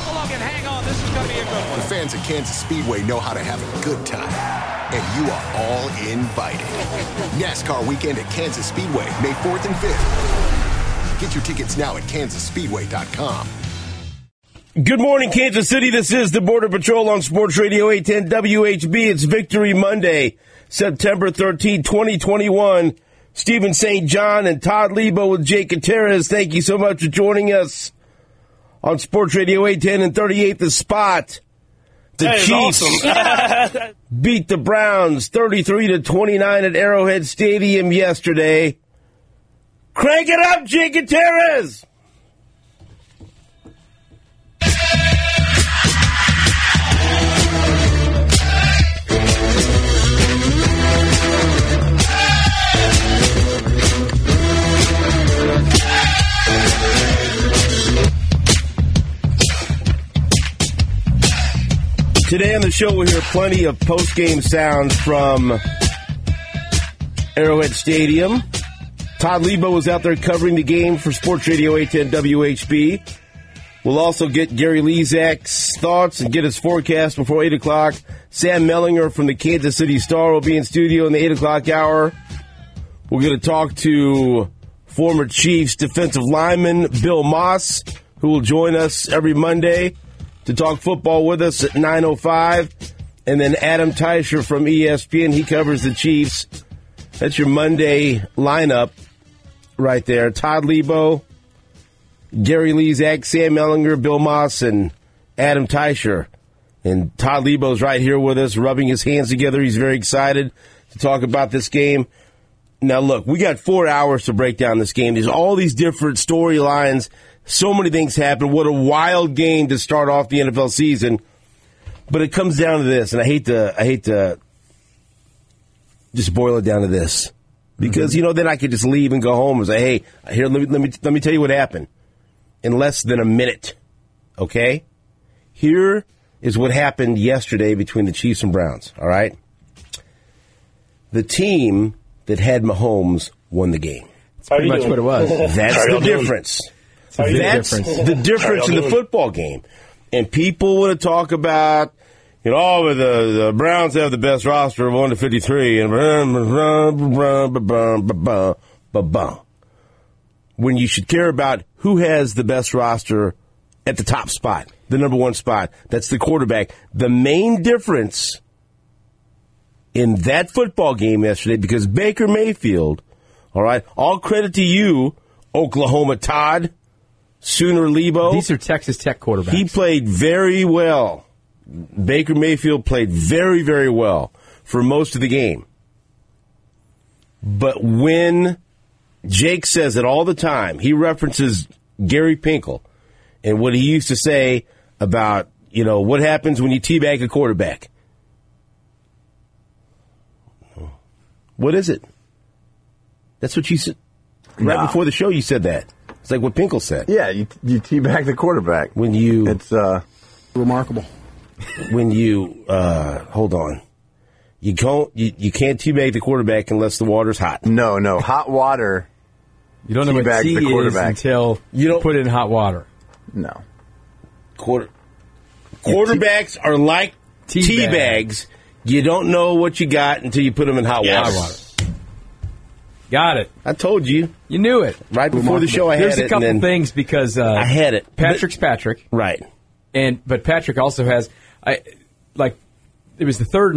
along and hang on. This is going to be a good one. The fans at Kansas Speedway know how to have a good time. And you are all invited. NASCAR weekend at Kansas Speedway, May 4th and 5th. Get your tickets now at kansasspeedway.com. Good morning, Kansas City. This is the Border Patrol on Sports Radio 810 WHB. It's Victory Monday, September 13, 2021. Stephen St. John and Todd Lebo with Jake Gutierrez. Thank you so much for joining us on Sports Radio 810 and 38 The Spot. The Chiefs awesome. Beat the Browns 33-29 at Arrowhead Stadium yesterday. Crank it up, Jake Gutierrez! Today on the show, we'll hear plenty of post-game sounds from Arrowhead Stadium. Todd Lebo was out there covering the game for Sports Radio 810 WHB. We'll also get Gary Lezak's thoughts and get his forecast before 8 o'clock. Sam Mellinger from the Kansas City Star will be in studio in the 8 o'clock hour. We're going to talk to former Chiefs defensive lineman Bill Moss, who will join us every Monday to talk football with us at 9:05. And then Adam Teicher from ESPN. He covers the Chiefs. That's your Monday lineup right there. Todd Lebo, Gary Lezak, Sam Mellinger, Bill Moss, and Adam Teicher. And Todd Lebo's right here with us, rubbing his hands together. He's very excited to talk about this game. Now, look, we got 4 hours to break down this game. There's all these different storylines. So many things happen. What a wild game to start off the NFL season. But it comes down to this, and I hate to just boil it down to this. Because, then I could just leave and go home and say, hey, here, let me tell you what happened in less than a minute. Okay? Here is what happened yesterday between the Chiefs and Browns, all right? The team that had Mahomes won the game. That's pretty much what it was. That's the difference. That's the difference in the football game. And people want to talk about, the Browns have the best roster of 1-53. And when you should care about who has the best roster at the top spot, the number one spot. That's the quarterback. The main difference in that football game yesterday, because Baker Mayfield, all right, all credit to you, Oklahoma Todd, Sooner Lebo. These are Texas Tech quarterbacks. He played very well. Baker Mayfield played very, very well for most of the game. But when Jake says it all the time, he references Gary Pinkel and what he used to say about, what happens when you teabag a quarterback. What is it? That's what you said. Right before the show, you said that. It's like what Pinkel said. Yeah, you teabag the quarterback. It's remarkable. When you hold on, you can't teabag the quarterback unless the water's hot. No, hot water. You don't know what tea is until you put it in hot water. No. Quarterbacks are like tea bags. You don't know what you got until you put them in hot water. Got it. I told you. You knew it. Right before the show, I had it. There's a couple things because I had it. Patrick's Patrick. Right. But Patrick also has, it was the third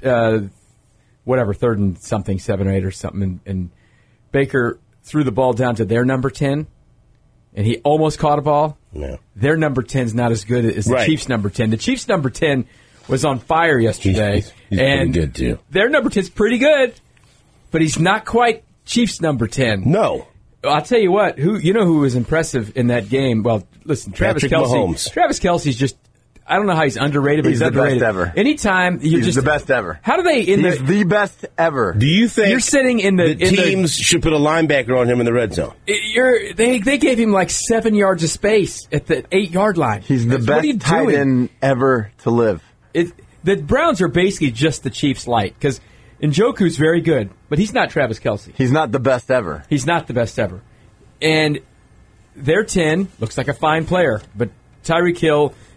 and something, 7 or 8 or something, and Baker threw the ball down to their number 10, and he almost caught a ball. No. Their number 10 is not as good as the Chiefs' number 10. The Chiefs' number 10 was on fire yesterday. He's and pretty good, too. Their number 10 is pretty good, but he's not quite Chiefs' number 10. No. I'll tell you what, who was impressive in that game? Well, listen, Travis Kelce. Travis Kelce's just, I don't know how he's underrated, but he's underrated. The best ever. Anytime he's the best ever. How do they He's the best ever. Do you think you're sitting in the teams should put a linebacker on him in the red zone? They gave him like 7 yards of space at the 8-yard line. He's the best tight end ever to live. The Browns are basically just the Chiefs light because Njoku's very good, but he's not Travis Kelce. He's not the best ever. He's not the best ever. And their 10 looks like a fine player, but Tyreek Hill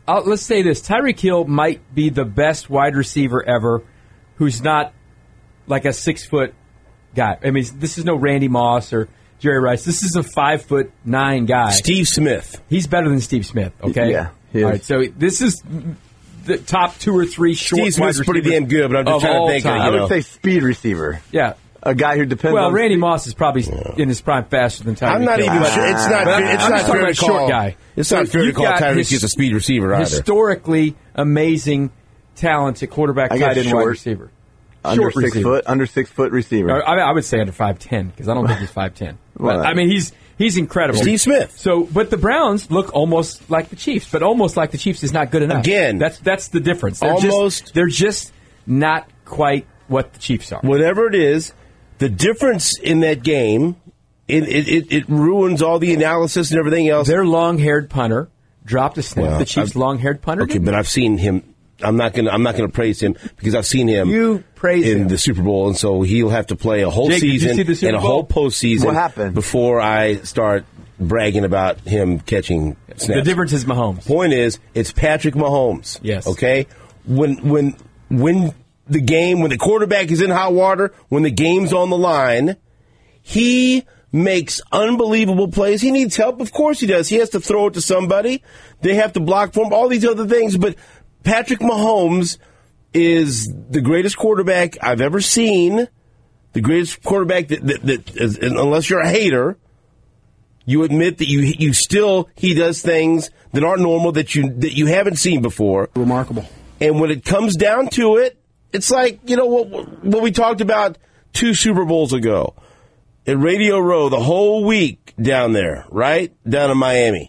let's say this. Tyreek Hill might be the best wide receiver ever who's not like a 6-foot guy. I mean, this is no Randy Moss or Jerry Rice. This is a 5'9" guy. Steve Smith. He's better than Steve Smith, okay? Yeah, he is. All right, so this is the top 2 or 3 short Steve Smith's wide pretty damn good, but I'm just trying to think. I would say speed receiver. Yeah. A guy who depends on... Well, Randy Moss is probably in his prime faster than Tyreek Hill. I'm not even sure. It's not fair to call. Short guy. It's not fair to call Tyreek Hill a speed receiver either. Historically amazing talents at quarterback, tight end, wide receiver. Under 6 foot receiver. I would say under 5'10", because I don't think he's 5'10". But, I mean, he's incredible. Steve Smith. So, but the Browns look almost like the Chiefs, but almost like the Chiefs is not good enough. Again, that's the difference. They're just not quite what the Chiefs are. Whatever it is, the difference in that game, it ruins all the analysis and everything else. Their long-haired punter dropped a snap. Well, the Chiefs' long-haired punter. Okay, but I've seen him. I'm not gonna praise him because I've seen him in the Super Bowl, and so he'll have to play a whole season and a whole postseason. What happened? Before I start bragging about him catching snaps. The difference is Mahomes. Point is, it's Patrick Mahomes. Yes. Okay. When the quarterback is in hot water, when the game's on the line, he makes unbelievable plays. He needs help. Of course he does. He has to throw it to somebody. They have to block for him, all these other things. But Patrick Mahomes is the greatest quarterback I've ever seen, the greatest quarterback that is, unless you're a hater, you admit that he does things that aren't normal, that you haven't seen before. Remarkable. And when it comes down to it, it's like, what we talked about 2 Super Bowls ago at Radio Row, the whole week down there, right? Down in Miami.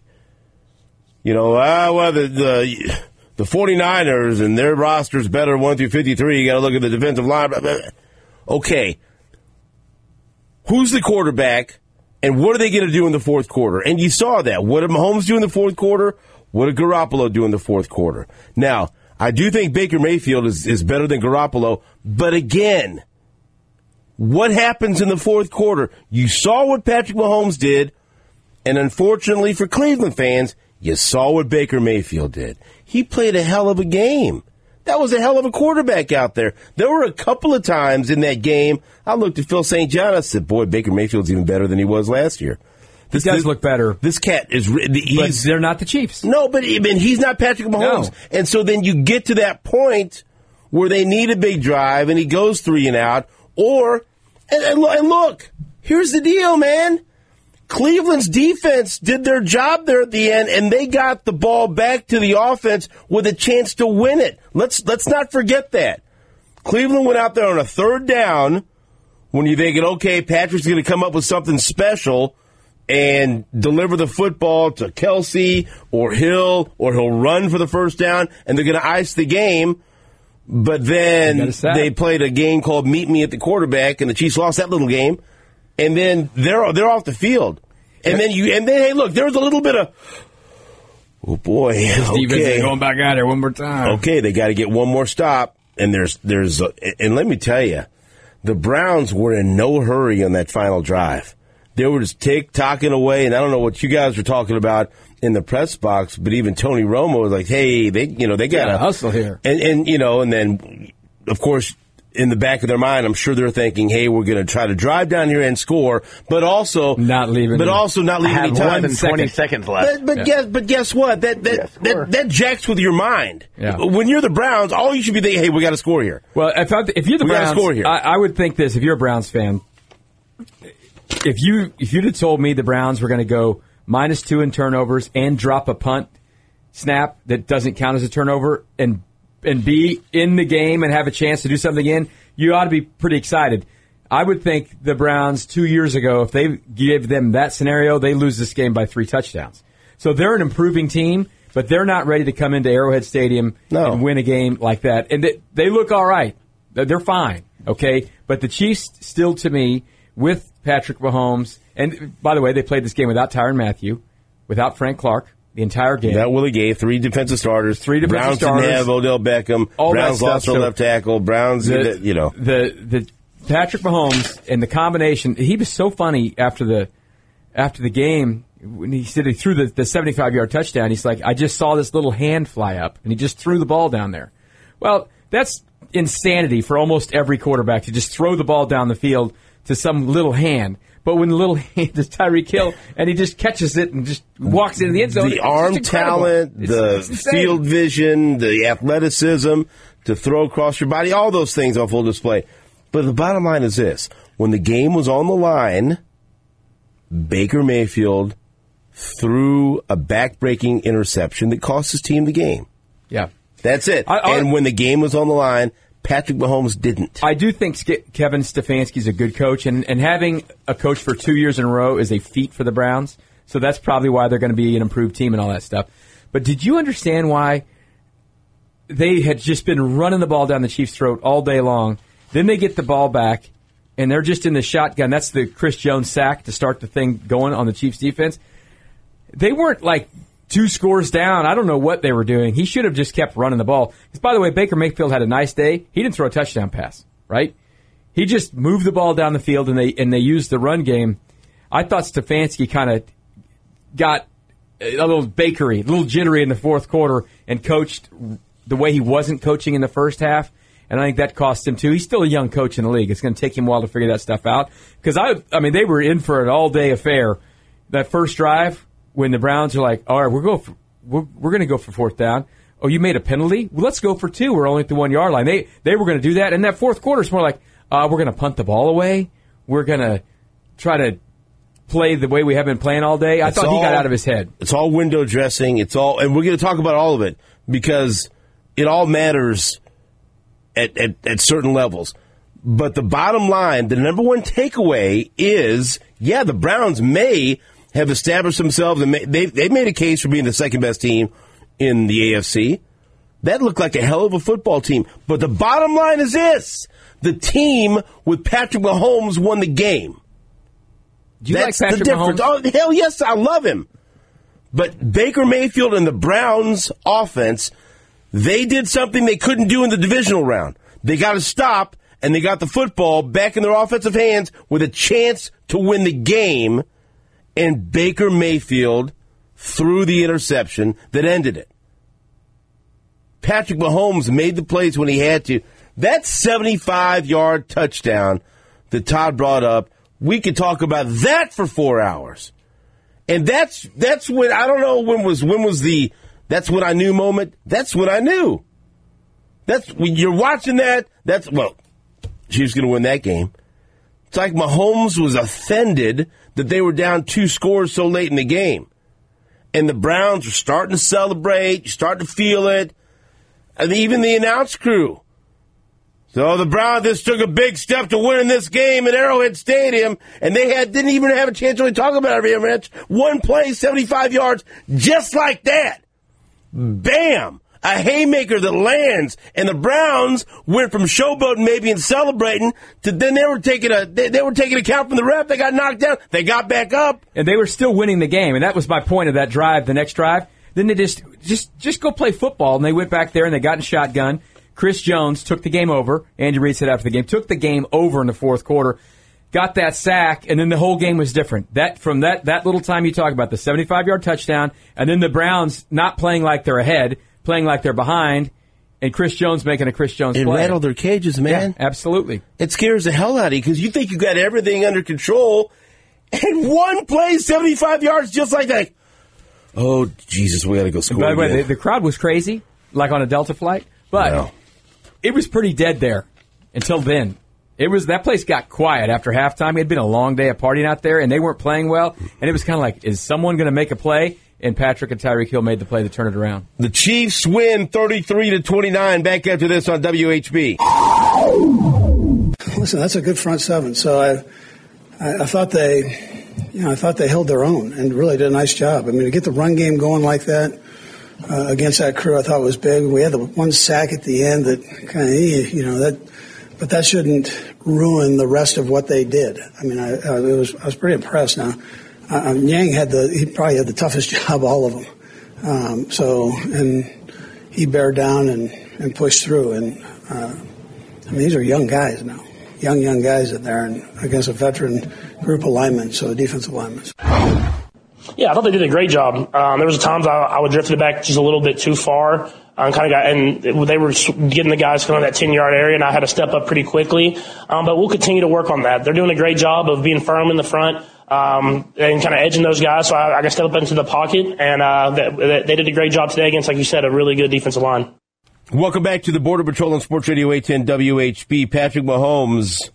The 49ers and their roster's better 1 through 53. You got to look at the defensive line. Blah, blah, blah. Okay. Who's the quarterback and what are they going to do in the fourth quarter? And you saw that. What did Mahomes do in the fourth quarter? What did Garoppolo do in the fourth quarter? Now, I do think Baker Mayfield is better than Garoppolo, but again, what happens in the fourth quarter? You saw what Patrick Mahomes did, and unfortunately for Cleveland fans, you saw what Baker Mayfield did. He played a hell of a game. That was a hell of a quarterback out there. There were a couple of times in that game, I looked at Phil St. John and I said, boy, Baker Mayfield's even better than he was last year. He does look better. This cat is... But they're not the Chiefs. No, but he's not Patrick Mahomes. No. And so then you get to that point where they need a big drive and he goes 3 and out. And look, here's the deal, man. Cleveland's defense did their job there at the end, and they got the ball back to the offense with a chance to win it. Let's not forget that. Cleveland went out there on a 3rd down when you're thinking, okay, Patrick's going to come up with something special and deliver the football to Kelsey or Hill, or he'll run for the first down, and they're going to ice the game. But then they played a game called Meet Me at the Quarterback, and the Chiefs lost that little game. And then they're off the field. And then hey, look, there was a little bit of, oh boy, okay, going back out there one more time. Okay, they got to get one more stop. And and let me tell you, the Browns were in no hurry on that final drive. They were just tick-tocking away, and I don't know what you guys were talking about in the press box, but even Tony Romo was like, hey, they got to hustle here. And then, of course, in the back of their mind, I'm sure they're thinking, hey, we're going to try to drive down here and score, but also not leaving any time. 20 seconds left. But guess what? That jacks with your mind. Yeah. When you're the Browns, all you should be thinking, hey, we got to score here. Well, if you're the Browns, score here. I would think this, if you're a Browns fan, if you'd have told me the Browns were going to go -2 in turnovers and drop a punt snap that doesn't count as a turnover and be in the game and have a chance to do something again, you ought to be pretty excited. I would think the Browns 2 years ago, if they give them that scenario, they lose this game by 3 touchdowns. So they're an improving team, but they're not ready to come into Arrowhead Stadium and win a game like that. And they look all right. They're fine, okay? But the Chiefs still, to me, with Patrick Mahomes, and by the way, they played this game without Tyrann Mathieu, without Frank Clark, the entire game. That Willie Gay, 3 defensive starters. Browns didn't have Odell Beckham. Browns lost their left tackle. Browns, The Patrick Mahomes and the combination, he was so funny after the game. when he said he threw the 75-yard touchdown, he's like, I just saw this little hand fly up, and he just threw the ball down there. Well, that's insanity for almost every quarterback to just throw the ball down the field to some little hand. But when the little hand is Tyreek Hill, and he just catches it and just walks into the end zone. The arm talent, the field vision, the athleticism to throw across your body, all those things on full display. But the bottom line is this. When the game was on the line, Baker Mayfield threw a back-breaking interception that cost his team the game. Yeah. That's it. And when the game was on the line, Patrick Mahomes didn't. I do think Kevin Stefanski's a good coach, and having a coach for 2 years in a row is a feat for the Browns. So that's probably why they're going to be an improved team and all that stuff. But did you understand why they had just been running the ball down the Chiefs' throat all day long? Then they get the ball back, and they're just in the shotgun. That's the Chris Jones sack to start the thing going on the Chiefs' defense. They weren't like 2 scores down. I don't know what they were doing. He should have just kept running the ball. Because, by the way, Baker Mayfield had a nice day. He didn't throw a touchdown pass, right? He just moved the ball down the field, and they used the run game. I thought Stefanski kind of got a little bakery, a little jittery in the fourth quarter and coached the way he wasn't coaching in the first half. And I think that cost him, too. He's still a young coach in the league. It's going to take him a while to figure that stuff out. Because, I mean, they were in for an all-day affair. That first drive, when the Browns are like, all right, we're going to go for fourth down. Oh, you made a penalty? Well, let's go for 2. We're only at the 1-yard line. They were going to do that. And that fourth quarter is more like, we're going to punt the ball away. We're going to try to play the way we have been playing all day. I thought he got out of his head. It's all window dressing. And we're going to talk about all of it because it all matters at certain levels. But the bottom line, the number one takeaway is, the Browns may have established themselves, and they made a case for being the second-best team in the AFC. That looked like a hell of a football team. But the bottom line is this. The team with Patrick Mahomes won the game. Do you like Patrick Mahomes? Oh, hell yes, I love him. But Baker Mayfield and the Browns offense, they did something they couldn't do in the divisional round. They got to stop, and they got the football back in their offensive hands with a chance to win the game. And Baker Mayfield threw the interception that ended it. Patrick Mahomes made the plays when he had to. That 75-yard touchdown that Todd brought up, we could talk about that for 4 hours. And that's when, I don't know when was the that's what I knew moment. That's what I knew. That's when you're watching that. Chiefs going to win that game. It's like Mahomes was offended that they were down 2 scores so late in the game. And the Browns were starting to celebrate, you start to feel it. And even the announce crew. So the Browns just took a big step to winning this game at Arrowhead Stadium, and they didn't even have a chance to really talk about it, Rich. One play, 75 yards, just like that. Bam! A haymaker that lands, and the Browns went from showboating maybe and celebrating to then they were taking a count from the ref. They got knocked down. They got back up, and they were still winning the game. And that was my point of that drive. The next drive, then they just go play football, and they went back there and they got in shotgun. Chris Jones took the game over. Andy Reid said after the game, took the game over in the fourth quarter, got that sack, and then the whole game was different. From that little time you talk about, the 75-yard touchdown, and then the Browns not playing like they're ahead, playing like they're behind, and Chris Jones making a Chris Jones play. It rattled their cages, man. Yeah, absolutely. It scares the hell out of you because you think you got everything under control, and one play, 75 yards, just like that. Oh, Jesus, we got to go score. By the way, the crowd was crazy, like on a Delta flight, but it was pretty dead there until then. That place got quiet after halftime. It had been a long day of partying out there, and they weren't playing well. And it was kind of like, is someone going to make a play? And Patrick and Tyreek Hill made the play to turn it around. The Chiefs win 33-29. Back after this on WHB. Listen, that's a good front seven. So I thought they held their own and really did a nice job. I mean, to get the run game going like that against that crew, I thought was big. We had the one sack at the end that kind of, but that shouldn't ruin the rest of what they did. I mean, I was pretty impressed. Now, Yang he probably had the toughest job of all of them. And he bared down and pushed through. And these are young guys now, young guys in there, and against a veteran group of linemen, so defensive linemen. Yeah, I thought they did a great job. There was times I would drift it back just a little bit too far. And they were getting the guys kind of that 10-yard area, and I had to step up pretty quickly. But we'll continue to work on that. They're doing a great job of being firm in the front and kind of edging those guys. So I got to step up into the pocket, and they did a great job today against, like you said, a really good defensive line. Welcome back to the Border Patrol on Sports Radio 810 WHB. Patrick Mahomes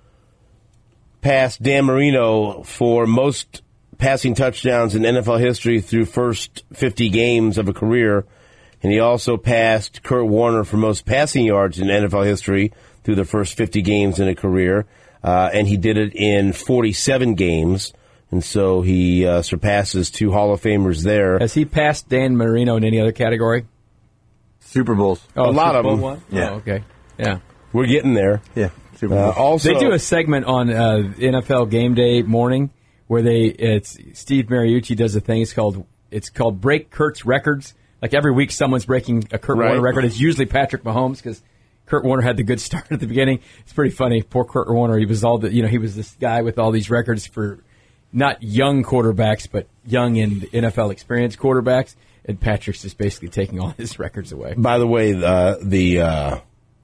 passed Dan Marino for most passing touchdowns in NFL history through first 50 games of a career. And he also passed Kurt Warner for most passing yards in NFL history through the first 50 games in a career. And he did it in 47 games. And so he surpasses two Hall of Famers there. Has he passed Dan Marino in any other category? Super Bowls. A lot of them. One? Yeah. Oh, okay. Yeah. We're getting there. Yeah. Super Bowls. Also, they do a segment on NFL Game Day morning where Steve Mariucci does a thing. It's called Break Kurt's Records. Like every week, someone's breaking a Kurt Warner record. It's usually Patrick Mahomes because Kurt Warner had the good start at the beginning. It's pretty funny. Poor Kurt Warner. He was he was this guy with all these records for not young quarterbacks, but young and NFL experienced quarterbacks. And Patrick's just basically taking all his records away. By the way, the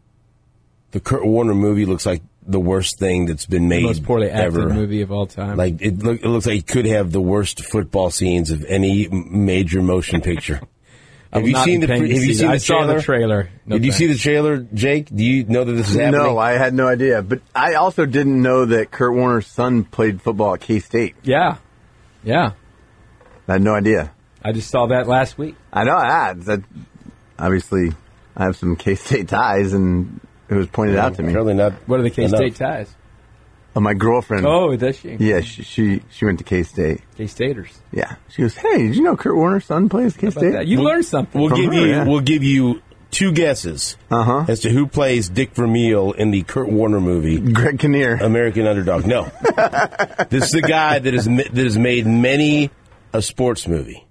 Kurt Warner movie looks like the worst thing that's been made. The most poorly acted ever. movie of all time. Like it looks like it could have the worst football scenes of any major motion picture. Have you seen the trailer? I saw the trailer. Did you see the trailer, Jake? Do you know that this is happening? No, I had no idea. But I also didn't know that Kurt Warner's son played football at K-State. Yeah. I had no idea. I just saw that last week. I know obviously, I have some K-State ties, and it was pointed out to me. Probably not. What are the K-State ties? My girlfriend. Oh, does she? Yeah, she went to K-State. K-Staters. Yeah. She goes, hey, did you know Kurt Warner's son plays K-State? You learned something. We'll give you two guesses as to who plays Dick Vermeil in the Kurt Warner movie. Greg Kinnear. American Underdog. No. This is the guy that has made many a sports movie.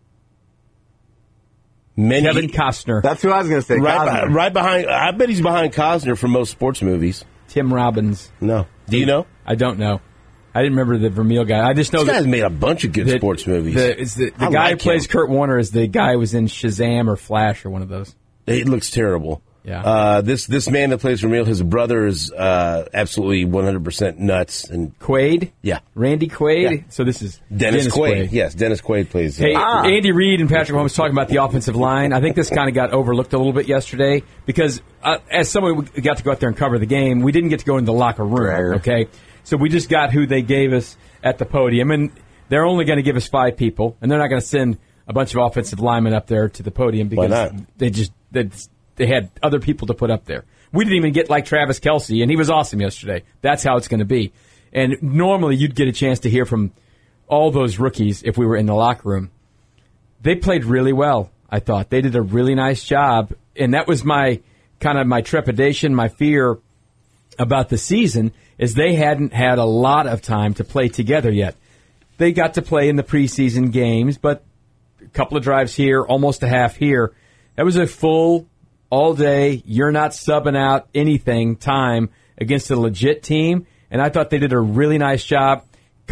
Kevin Costner. That's who I was going to say. Right behind. I bet he's behind Costner for most sports movies. Tim Robbins. No. Do you know? I don't know. I didn't remember the Vermeil guy. I just know this guy's made a bunch of good sports movies. The guy who plays Kurt Warner is the guy who was in Shazam or Flash or one of those. It looks terrible. Yeah. This man that plays Vermeil, his brother is absolutely 100% nuts. And Quaid? Yeah. Randy Quaid? Yeah. So this is Dennis Quaid. Yes, Dennis Quaid plays. Hey, Andy Reid and Patrick Mahomes talking about the offensive line. I think this kind of got overlooked a little bit yesterday because as someone who got to go out there and cover the game, we didn't get to go into the locker room, okay? So we just got who they gave us at the podium, and they're only going to give us 5 people, and they're not going to send a bunch of offensive linemen up there to the podium because they had other people to put up there. We didn't even get like Travis Kelce, and he was awesome yesterday. That's how it's going to be. And normally you'd get a chance to hear from all those rookies if we were in the locker room. They played really well, I thought. They did a really nice job, and that was my trepidation, my fear about the season, is they hadn't had a lot of time to play together yet. They got to play in the preseason games, but a couple of drives here, almost a half here. That was a full all day, you're not subbing out anything time against a legit team, and I thought they did a really nice job.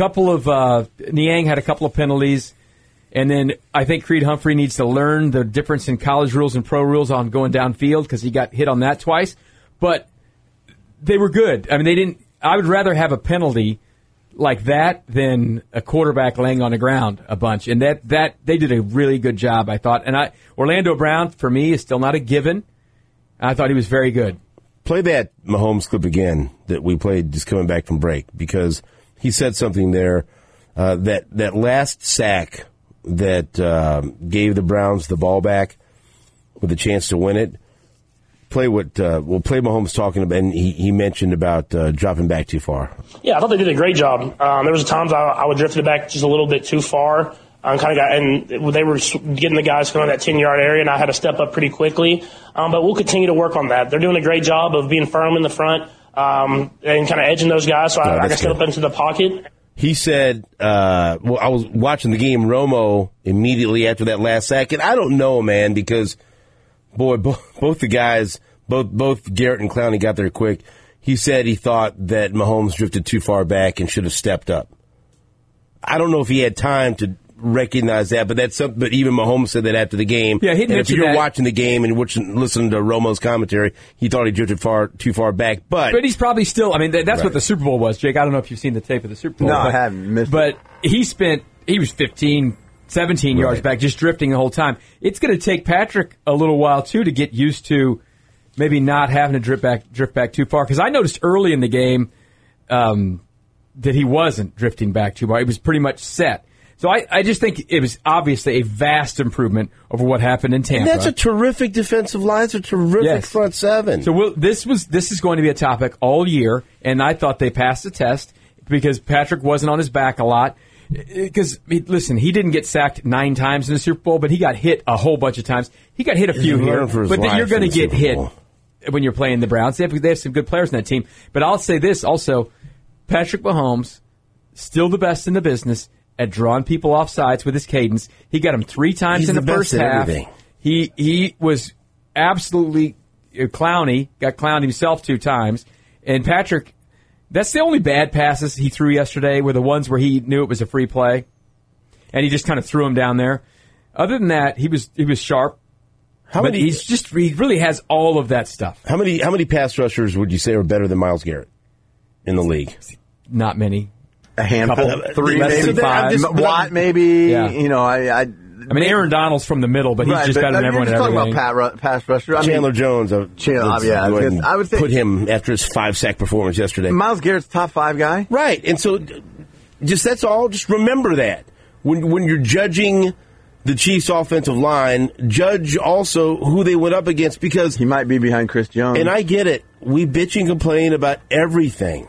Niang had a couple of penalties, and then I think Creed Humphrey needs to learn the difference in college rules and pro rules on going downfield because he got hit on that twice. But they were good. I mean, I would rather have a penalty like that than a quarterback laying on the ground a bunch. And that they did a really good job, I thought. And Orlando Brown, for me, is still not a given. I thought he was very good. Play that Mahomes clip again that we played just coming back from break, because he said something there, that last sack that gave the Browns the ball back with a chance to win it. Play Mahomes talking about, and he mentioned about dropping back too far. Yeah, I thought they did a great job. There was times I would drift it back just a little bit too far. And they were getting the guys kind of that 10-yard area, and I had to step up pretty quickly. But we'll continue to work on that. They're doing a great job of being firm in the front and kind of edging those guys. So I got to step up into the pocket. He said, I was watching the game, Romo, immediately after that last sack. And I don't know, man, because, boy, both the guys, both Garrett and Clowney got there quick. He said he thought that Mahomes drifted too far back and should have stepped up. I don't know if he had time to recognize that, but but even Mahomes said that after the game. Yeah, he and if you're watching the game and listening to Romo's commentary, he thought he drifted too far back. But he's probably still. I mean, that's what the Super Bowl was, Jake. I don't know if you've seen the tape of the Super Bowl. No, I haven't missed it. But he was 15, 17 yards back, just drifting the whole time. It's going to take Patrick a little while too to get used to maybe not having to drift back too far. Because I noticed early in the game that he wasn't drifting back too far. It was pretty much set. So I just think it was obviously a vast improvement over what happened in Tampa. And that's a terrific defensive line. It's a terrific front seven. So this is going to be a topic all year, and I thought they passed the test because Patrick wasn't on his back a lot. Because, listen, he didn't get sacked 9 times in the Super Bowl, but he got hit a whole bunch of times. He got hit a few here, but you're going to get hit when you're playing the Browns. They have some good players in that team. But I'll say this also, Patrick Mahomes, still the best in the business at drawing people off sides with his cadence. He got him 3 times in the first half. He was absolutely clowny, got clowned himself 2 times. And Patrick, that's the only bad passes he threw yesterday were the ones where he knew it was a free play. And he just kind of threw him down there. Other than that, he was sharp. He really has all of that stuff. How many pass rushers would you say are better than Myles Garrett in the league? Not many. A handful, 3, maybe 5. Watt, maybe. Yeah. I mean, Aaron Donald's from the middle, but he's just better than everyone at everything. Talking about pass rusher. Chandler Jones. I would say put him after his 5-sack performance yesterday. Myles Garrett's top 5 guy. Right, and so that's all. Just remember that when you're judging the Chiefs' offensive line, judge also who they went up against because he might be behind Chris Jones. And I get it. We bitch and complain about everything.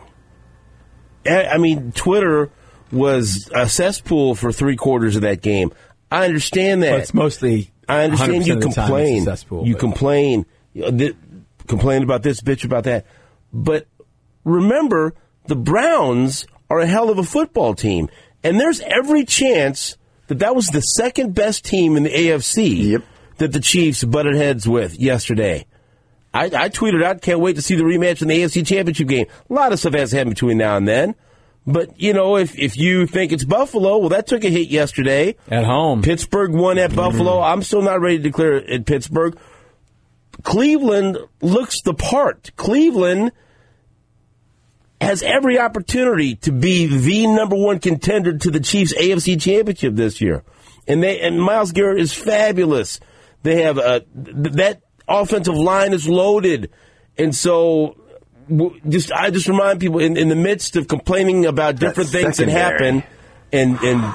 I mean, Twitter was a cesspool for 3/4 of that game. I understand that. But it's mostly. I understand you complain. You complain. Complain about this, bitch about that. But remember, the Browns are a hell of a football team. And there's every chance that was the second best team in the AFC that the Chiefs butted heads with yesterday. I tweeted out, can't wait to see the rematch in the AFC Championship game. A lot of stuff has happened between now and then. But, if you think it's Buffalo, well, that took a hit yesterday. At home. Pittsburgh won at Buffalo. I'm still not ready to declare it at Pittsburgh. Cleveland looks the part. Cleveland has every opportunity to be the number 1 contender to the Chiefs' AFC Championship this year. And Myles Garrett is fabulous. They have that offensive line is loaded. And so I just remind people in the midst of complaining about different things that happen and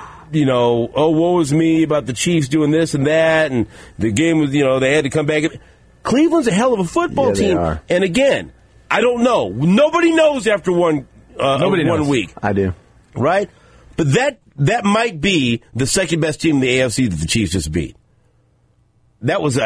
woe is me about the Chiefs doing this and that and the game was, they had to come back. Cleveland's a hell of a football team. And again, I don't know. Nobody knows after one week. I do. Right? But that might be the second best team in the AFC that the Chiefs just beat. That was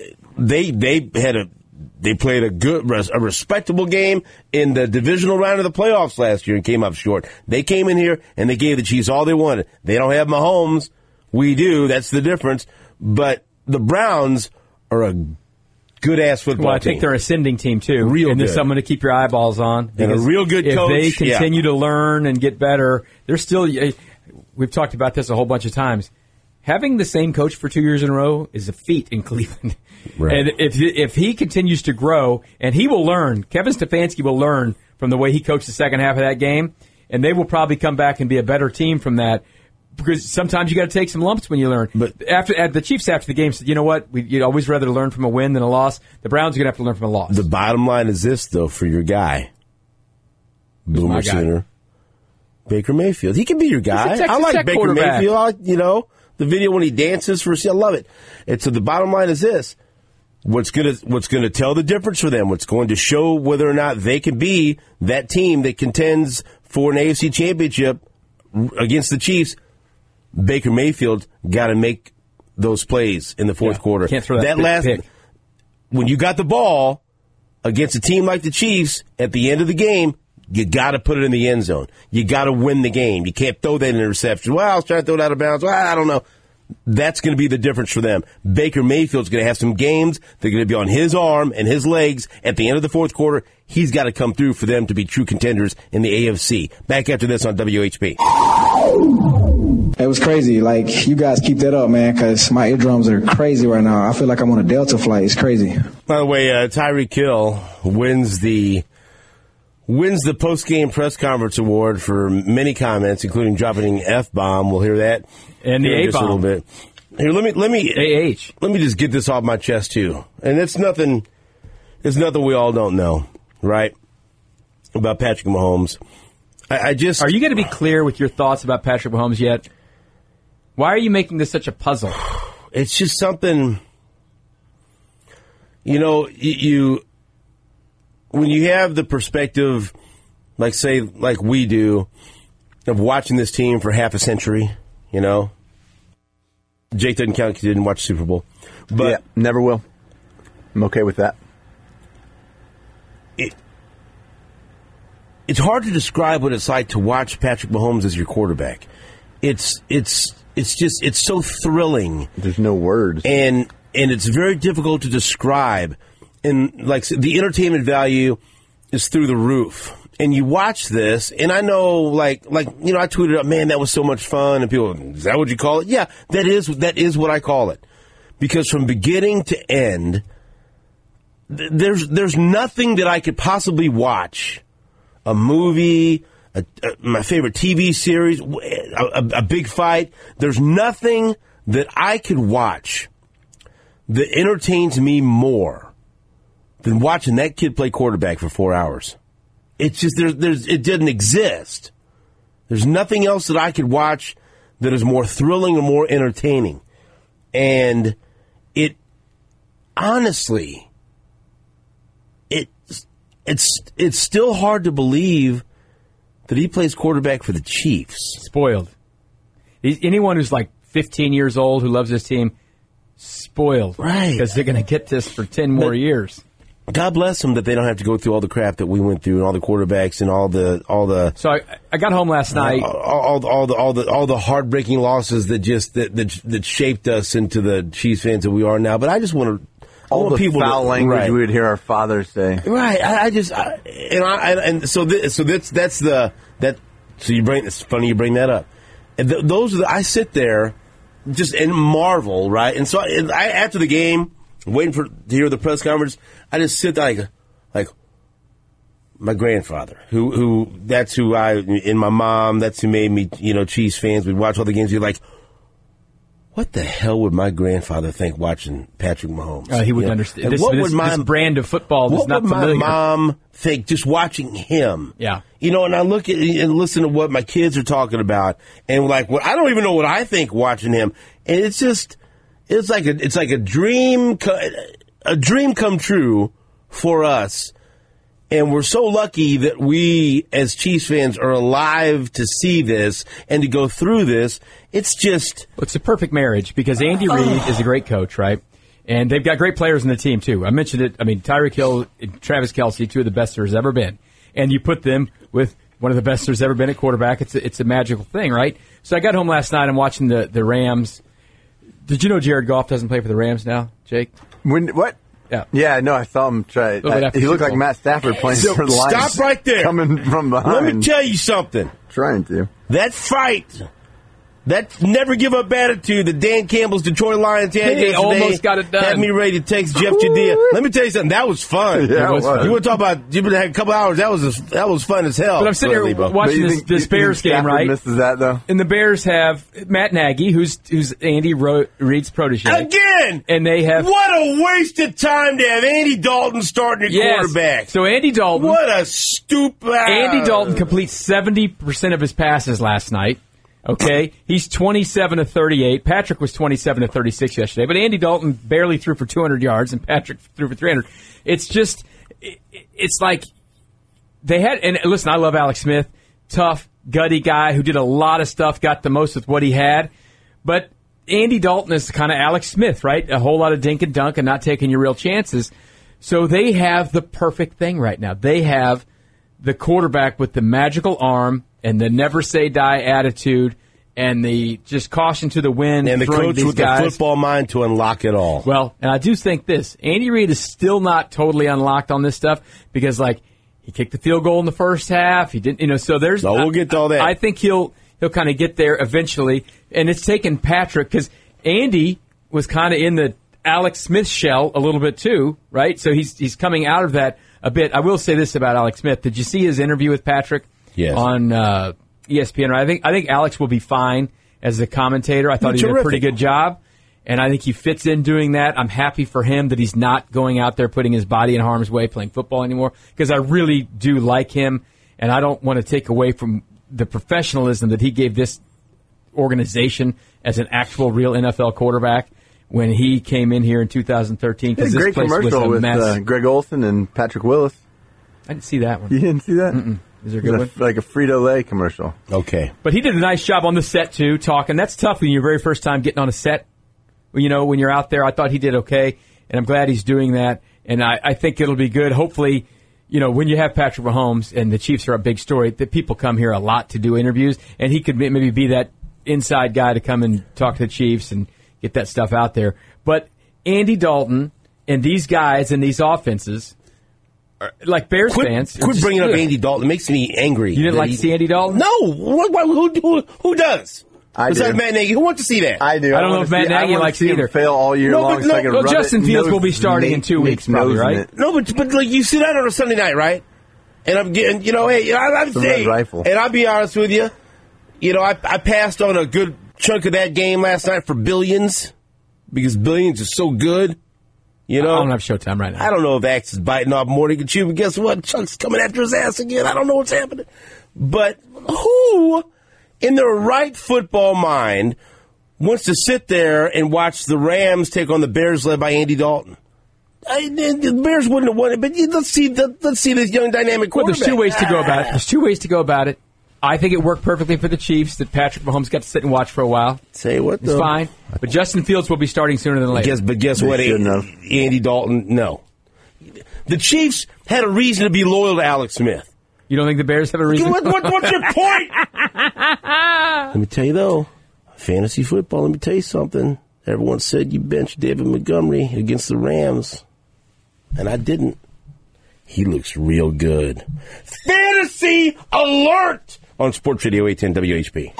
they played a respectable game in the divisional round of the playoffs last year and came up short. They came in here and they gave the Chiefs all they wanted. They don't have Mahomes. We do. That's the difference. But the Browns are a good-ass football team. Well, I think they're an ascending team, too. And there's someone to keep your eyeballs on. And a real good coach. If they continue to learn and get better, they're still – we've talked about this a whole bunch of times. Having the same coach for 2 years in a row is a feat in Cleveland. Right. And if he continues to grow, and he will learn, Kevin Stefanski will learn from the way he coached the second half of that game, and they will probably come back and be a better team from that. Because sometimes you got to take some lumps when you learn. But the Chiefs after the game said, you know what, you'd always rather learn from a win than a loss. The Browns are going to have to learn from a loss. The bottom line is this, though, for your guy, Boomer Sooner, Baker Mayfield. He can be your guy. I like Baker Mayfield. The video when he dances I love it. And so the bottom line is this: what's going to tell the difference for them? What's going to show whether or not they can be that team that contends for an AFC Championship against the Chiefs? Baker Mayfield got to make those plays in the fourth quarter. Can't throw that last pick. When you got the ball against a team like the Chiefs at the end of the game, you got to put it in the end zone. You got to win the game. You can't throw that interception. Well, I was trying to throw it out of bounds. Well, I don't know. That's going to be the difference for them. Baker Mayfield's going to have some games. They're going to be on his arm and his legs at the end of the fourth quarter. He's got to come through for them to be true contenders in the AFC. Back after this on WHB. It was crazy. Like, you guys keep that up, man, because my eardrums are crazy right now. I feel like I'm on a Delta flight. It's crazy. By the way, Tyreek Hill wins the post-game press conference award for many comments, including dropping an F-bomb. We'll hear that and the A-bomb just a little bit. Here, let me just get this off my chest too. And it's nothing we all don't know, right? About Patrick Mahomes. Are you going to be clear with your thoughts about Patrick Mahomes yet? Why are you making this such a puzzle? It's just something, you when you have the perspective, like we do, of watching this team for half a century, Jake doesn't count because he didn't watch Super Bowl. But yeah, never will. I'm okay with that. It's hard to describe what it's like to watch Patrick Mahomes as your quarterback. It's so thrilling. There's no words. And it's very difficult to describe. And like the entertainment value is through the roof. And you watch this, and I know, I tweeted up, man, that was so much fun. And people, is that what you call it? Yeah, that is what I call it. Because from beginning to end, there's nothing that I could possibly watch. A movie, my favorite TV series, a big fight. There's nothing that I could watch that entertains me more than watching that kid play quarterback for 4 hours. It's just it didn't exist. There's nothing else that I could watch that is more thrilling or more entertaining. And it honestly, it's still hard to believe that he plays quarterback for the Chiefs. Spoiled. Anyone who's like 15 years old who loves this team, spoiled. Right. Because they're going to get this for 10 more years. God bless them that they don't have to go through all the crap that we went through and all the quarterbacks and all the. So I got home last night. All the heartbreaking losses that shaped us into the Chiefs fans that we are now. But I just want to. All the foul language we would hear our fathers say. Right. So you bring. It's funny you bring that up. And I sit there, just in marvel, right? And so I after the game, waiting to hear the press conference, I just sit there like my grandfather, who that's who and my mom, that's who made me, Chiefs fans. We'd watch all the games. You're like, what the hell would my grandfather think watching Patrick Mahomes? He wouldn't understand. This brand of football is not familiar. What would my mom think just watching him? Yeah. And I look at and listen to what my kids are talking about, and I don't even know what I think watching him. And it's like a dream come true for us. And we're so lucky that we, as Chiefs fans, are alive to see this and to go through this. It's a perfect marriage because Andy Reid is a great coach, right? And they've got great players in the team, too. I mentioned it. I mean, Tyreek Hill and Travis Kelce, two of the best there's ever been. And you put them with one of the best there's ever been at quarterback. It's a magical thing, right? So I got home last night and watching the Rams. Did you know Jared Goff doesn't play for the Rams now, Jake? What? Yeah, no, I saw him try. He looked like Matt Stafford playing for the Lions. Stop right there. Coming from behind. Let me tell you something. Trying to. That fight, that never give up attitude that Dan Campbell's Detroit Lions had yesterday almost got it done. Had me ready to text Jeff Judea. Let me tell you something. That was fun. Yeah, it was fun. You want to talk about? You had a couple hours. That was fun as hell. But I'm sitting here watching this Bears game, right? Misses that though. And the Bears have Matt Nagy, who's Andy Reid's protege again. And they have what a waste of time to have Andy Dalton starting at quarterback. So Andy Dalton, what a stupid. Andy Dalton completes 70% of his passes last night. Okay, he's 27 of 38. Patrick was 27 of 36 yesterday, but Andy Dalton barely threw for 200 yards, and Patrick threw for 300. It's like they had. And listen, I love Alex Smith, tough, gutty guy who did a lot of stuff, got the most with what he had. But Andy Dalton is kind of Alex Smith, right? A whole lot of dink and dunk and not taking your real chances. So they have the perfect thing right now. They have the quarterback with the magical arm and the never say die attitude and the just caution to the wind. And the coach with the football mind to unlock it all. Well, and I do think this. Andy Reid is still not totally unlocked on this stuff because, he kicked the field goal in the first half. He didn't, so there's... No, we'll get to all that. I think he'll he'll kind of get there eventually. And it's taken Patrick, because Andy was kind of in the Alex Smith shell a little bit too, right? So he's coming out of that a bit. I will say this about Alex Smith. Did you see his interview with Patrick on ESPN? I think Alex will be fine as a commentator. I thought he did a pretty good job, and I think he fits in doing that. I'm happy for him that he's not going out there putting his body in harm's way playing football anymore, because I really do like him, and I don't want to take away from the professionalism that he gave this organization as an actual real NFL quarterback when he came in here in 2013. It's a great commercial with Greg Olsen and Patrick Willis. I didn't see that one. You didn't see that? Mm-mm. Is there a good one? Like a Frito-Lay commercial. Okay. But he did a nice job on the set, too, talking. That's tough when your very first time getting on a set. You know, when you're out there, I thought he did okay, and I'm glad he's doing that. And I think it'll be good. Hopefully, you know, when you have Patrick Mahomes and the Chiefs are a big story, that people come here a lot to do interviews, and he could maybe be that inside guy to come and talk to the Chiefs and get that stuff out there. But Andy Dalton and these guys and these offenses, like Bears fans, quit bringing up Andy Dalton. It makes me angry. You didn't like to see Andy Dalton? No. Who does? I do. Besides Matt Nagy, who wants to see that? I do. I don't know if Matt Nagy likes it either. Fail all year long. Well, Justin Fields will be starting in 2 weeks, probably, right? No, but like you sit out on a Sunday night, right? And I'm getting, and I'll be honest with you, I passed on a good chunk of that game last night for Billions, because Billions is so good. I don't have Showtime right now. I don't know if Axe is biting off more than he can chew, but guess what? Chuck's coming after his ass again. I don't know what's happening. But who, in their right football mind, wants to sit there and watch the Rams take on the Bears led by Andy Dalton? The Bears wouldn't have won it, but let's see this young dynamic quarterback. Well, there's two ways to go about it. I think it worked perfectly for the Chiefs that Patrick Mahomes got to sit and watch for a while. Say what? It's fine. But Justin Fields will be starting sooner than later. But guess what? Andy Dalton, no. The Chiefs had a reason to be loyal to Alex Smith. You don't think the Bears have a reason? What's your point? Let me tell you, though, fantasy football, let me tell you something. Everyone said you benched David Montgomery against the Rams, and I didn't. He looks real good. Fantasy alert! On Sports Radio 810 WHB.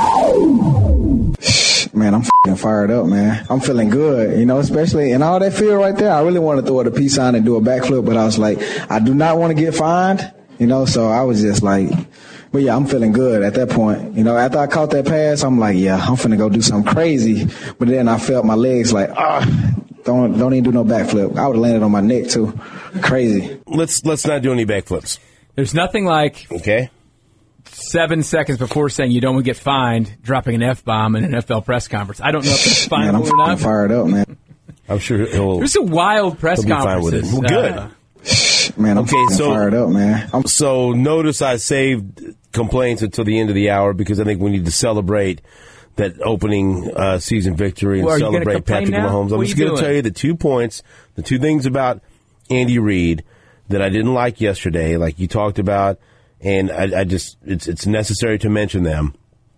Man, I'm f***ing fired up, man. I'm feeling good, especially in all that field right there. I really want to throw it a peace sign and do a backflip, but I was like, I do not want to get fined, so I was just like, but yeah, I'm feeling good at that point. After I caught that pass, I'm like, yeah, I'm finna go do something crazy. But then I felt my legs like, don't even do no backflip. I would have landed on my neck too. Crazy. Let's not do any backflips. There's nothing like 7 seconds before saying you don't want to get fined, dropping an F-bomb in an NFL press conference. I don't know if that's fine or not. I'm fired up, man. I'm sure he'll. There's a wild press conference. Well, good. Man, I'm fired up, man. So notice I saved complaints until the end of the hour because I think we need to celebrate that opening season victory and celebrate Patrick Mahomes. I'm just going to tell you the 2 points, the two things about Andy Reid that I didn't like yesterday, like you talked about, and I just it's necessary to mention them.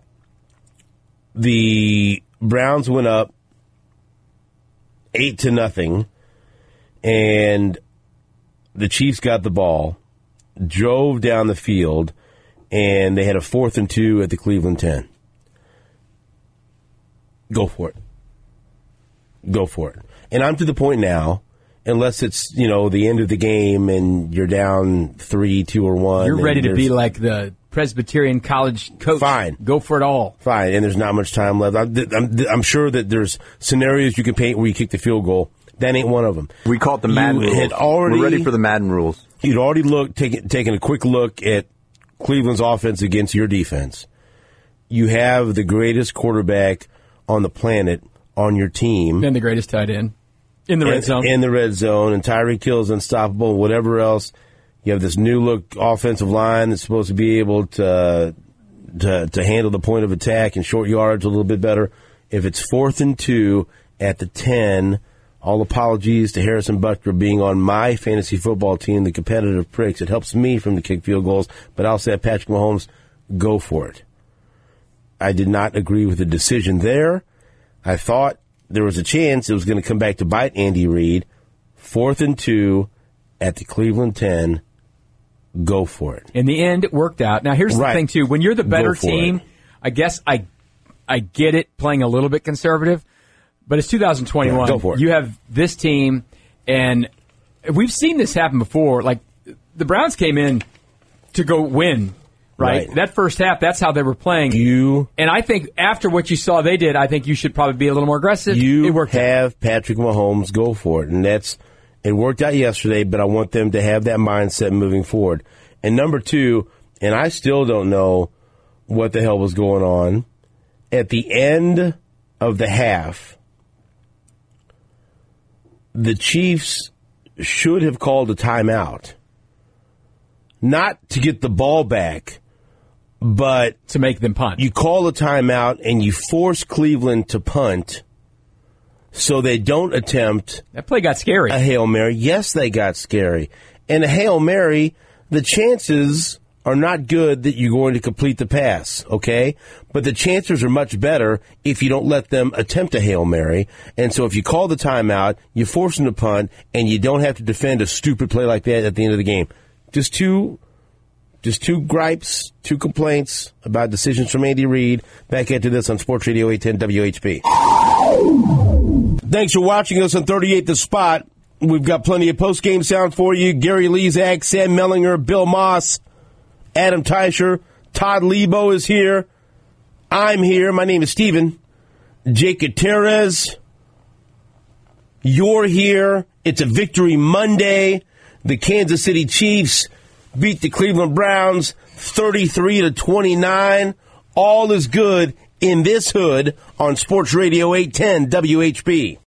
The Browns went up 8-0, and the Chiefs got the ball, drove down the field, and they had a 4th and 2 at the Cleveland 10. Go for it. Go for it. And I'm to the point now, unless it's, the end of the game and you're down 3, 2, or 1. You're ready to be like the Presbyterian college coach. Fine. Go for it all. Fine. And there's not much time left. I'm sure that there's scenarios you can paint where you kick the field goal. That ain't one of them. We call it the Madden rules. We're ready for the Madden rules. You'd already taken a quick look at Cleveland's offense against your defense. You have the greatest quarterback on the planet on your team. And the greatest tight end. In the red zone. In the red zone. And Tyreek Hill's unstoppable, whatever else. You have this new-look offensive line that's supposed to be able to handle the point of attack and short yards a little bit better. If it's 4th and 2 at the 10, all apologies to Harrison Butker being on my fantasy football team, the competitive pricks. It helps me from the kick field goals, but I'll say Patrick Mahomes, go for it. I did not agree with the decision there. I thought there was a chance it was going to come back to bite Andy Reid. 4th and 2 at the Cleveland 10. Go for it. In the end, it worked out. Now, here's the thing, too. When you're the better team, I guess I get it playing a little bit conservative, but it's 2021. Yeah, go for it. You have this team, and we've seen this happen before. Like, the Browns came in to go win, right? That first half, that's how they were playing. And I think after what you saw they did, I think you should probably be a little more aggressive. It worked out. Patrick Mahomes go for it, and it worked out yesterday, but I want them to have that mindset moving forward. And number two, and I still don't know what the hell was going on, at the end of the half, the Chiefs should have called a timeout. Not to get the ball back, but to make them punt. You call a timeout and you force Cleveland to punt so they don't attempt. That play got scary. A Hail Mary. Yes, they got scary. And a Hail Mary, the chances are not good that you're going to complete the pass, okay? But the chances are much better if you don't let them attempt a Hail Mary. And so if you call the timeout, you force them to punt, and you don't have to defend a stupid play like that at the end of the game. Just two gripes, two complaints about decisions from Andy Reid. Back into this on Sports Radio 810 WHB. Thanks for watching us on 38 The Spot. We've got plenty of post-game sound for you. Gary Lezak, Sam Mellinger, Bill Moss, Adam Teicher, Todd Lebo is here. I'm here. My name is Steven. Jake Gutierrez, you're here. It's a Victory Monday. The Kansas City Chiefs beat the Cleveland Browns 33-29. All is good in this hood on Sports Radio 810 WHB.